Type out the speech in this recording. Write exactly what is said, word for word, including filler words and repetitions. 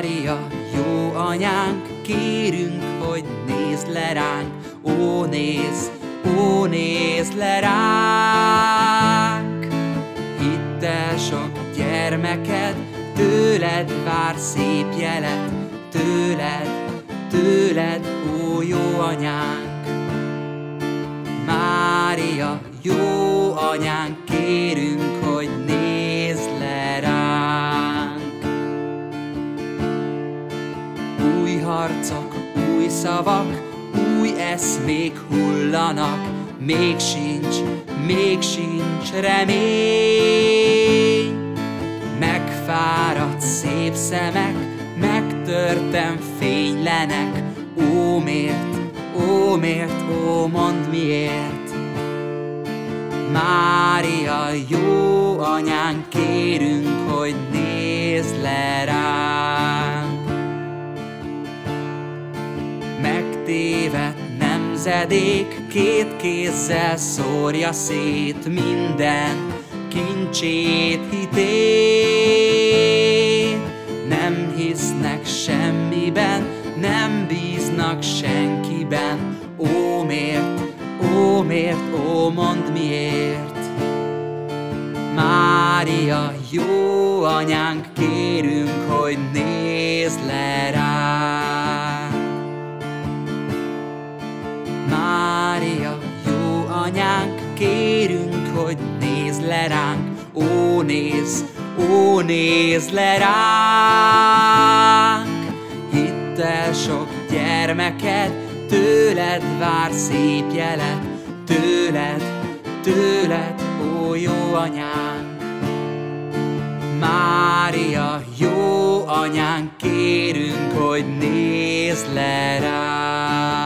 Mária, jó anyánk, kérünk, hogy nézd le ránk, ó, nézd, ó, nézd le ránk. Hittel sok gyermeked, tőled vár szép jelet, tőled, tőled, ó, jó anyánk. Mária, jó anyánk, kérünk, hogy nézd le ránk. Új harcok, új szavak, új eszmék hullanak, még sincs, még sincs remény. Megfáradt szép szemek, megtörtem fénylenek, ó, miért, ó, miért, ó, mondd miért. Mária, jó anyánk, kérünk, hogy nézd le ránk. Megtévedt nemzedék, két kézzel szórja szét minden kincsét, hitét. Nem hisznek semmiben, nem bíznak senkiben, ó, miért, ó, miért, ó, mondd miért. Mária, jó anyánk, kérünk, hogy nézd le ránk. Mária, jó anyánk, kérünk, hogy nézd le ránk, ó, nézd, ó, nézd le ránk. Hittel sok gyermeked, tőled vár szép jelet, tőled, tőled, ó, jó anyánk. Mária, jó anyánk, kérünk, hogy nézd le ránk.